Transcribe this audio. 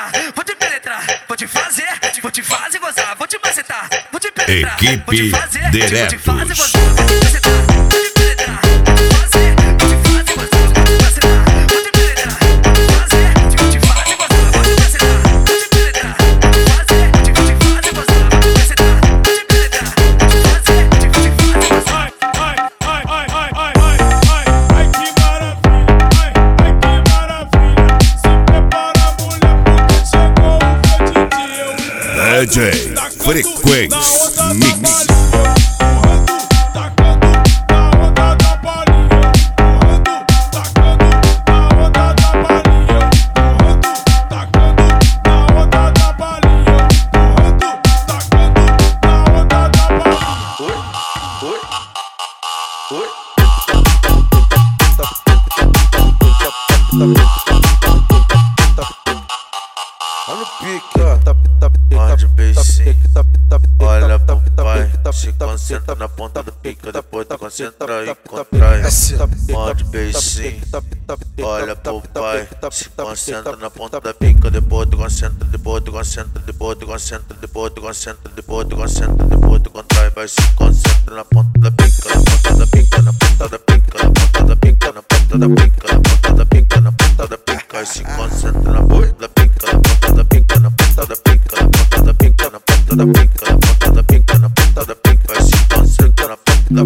sentar, vou te penetrar, vou te fazer gozar, vou te macetar, vou te penetrar, vou te fazer, vou te fazer gozar, vou te macetar, vou te penetrar, vou te fazer, vou te fazer gozar, vou te macetar, vou te penetrar, vou te fazer, vou te fazer gozar, vou te macetar, vou te penetrar, vou te fazer, vou te fazer gozar, vou te macetar, vou te penetrar, vou te fazer, vou te fazer gozar. Ai que maravilha, se prepara mulher porque chegou o grande dia. DJ Frequência Mix. Morde o beicinho, olha pro pai, se concentra na ponta do pica, depois tu concentra e contrai. Morde o beicinho, olha pro pai, se concentra na ponta da pica, depois tu concentra, depois tu concentra, depois tu concentra, depois tu concentra, depois tu concentra, depois tu contrai, vai se concentra na ponta da pica, na ponta da pica, na ponta da pica, na ponta da pica, na ponta da pica, na ponta da pica, na ponta da pica, se concentra na ponta da pica, na ponta da pica, na ponta da pica, na ponta da pica, na ponta da pica.